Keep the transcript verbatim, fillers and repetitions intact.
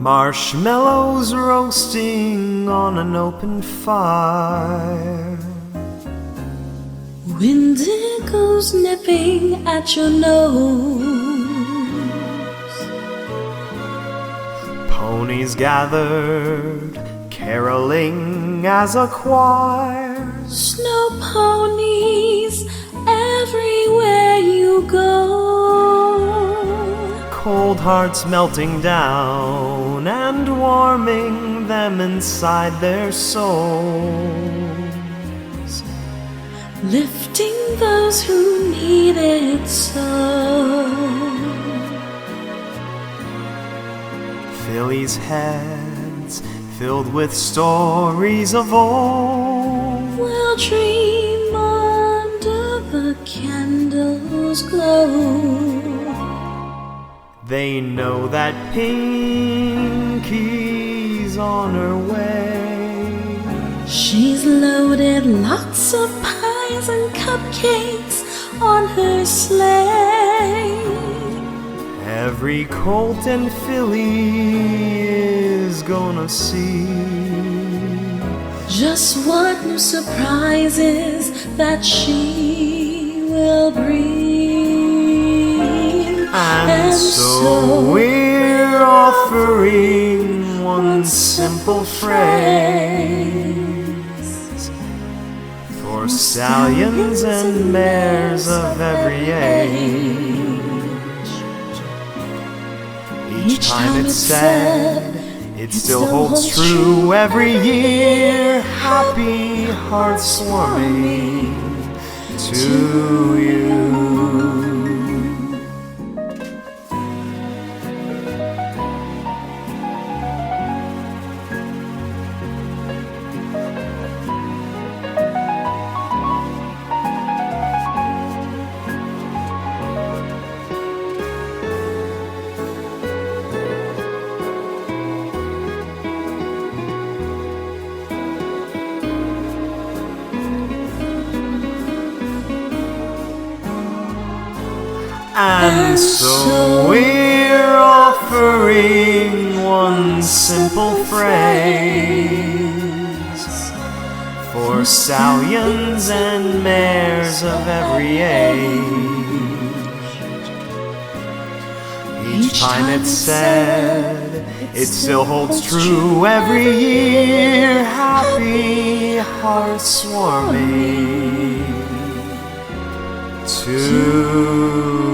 Marshmallows roasting on an open fire. Windigos nipping at your nose. Ponies gathered, caroling as a choir. Snow ponies everywhere you go. Cold hearts melting down and warming them inside their souls. Lifting those who need it so. Philly's heads filled with stories of old. We'll dream under the candles' glow. They know that Pinky's on her way. She's loaded lots of pies and cupcakes on her sleigh. Every colt and filly is gonna see just what new surprises that she will bring. And, And so, so we're offering one simple phrase for stallions and mares of every age. Each time it's said, it still holds true every year. Happy hearts warming to you. And so we're offering one simple phrase for stallions and mares of every age. Each time it's said, it still holds true every year. Happy hearts warming to